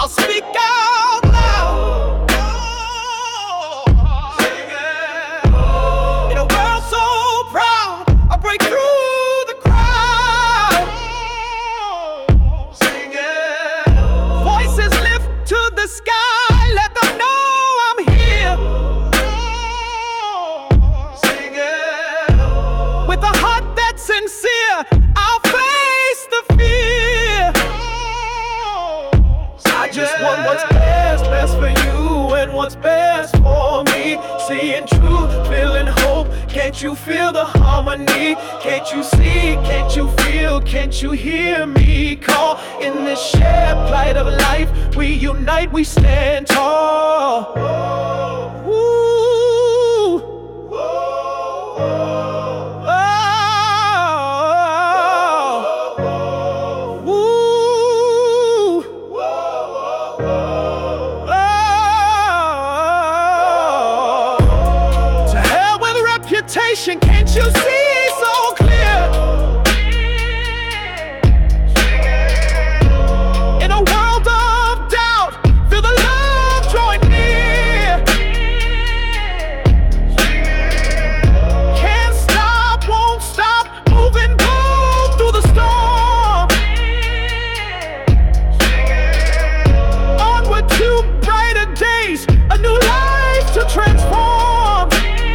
I'll speak out loud. Sing it. In a world so proud, I'll break through the crowd. Sing it. Voices lift to the sky, let them know I'm here. Sing it. With a heart that's sincere, I'll face the fear. I just want what's best for you and what's best for me. Seeing truth, feeling hope. Can't you feel the harmony? Can't you see? Can't you feel? Can't you hear me call? In this shared plight of life, we unite, we stand tall. Ooh. Can't you see so clear? In a world of doubt, feel the love drawing near. Can't stop, won't stop, moving bold through the storm. Onward to brighter days, a new life to transform.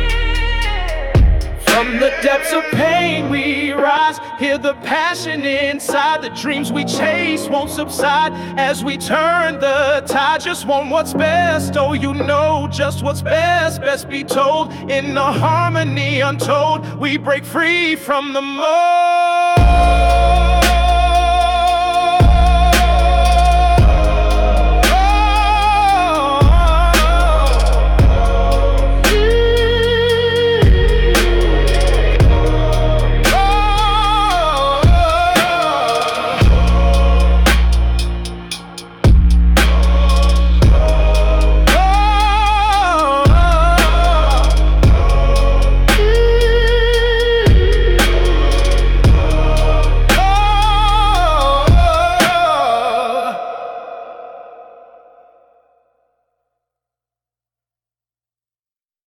From the depths of pain we rise, hear the passion inside. The dreams we chase won't subside as we turn the tide. Just want what's best, oh you know just what's best. Best be told, in a harmony untold, we break free from the mold.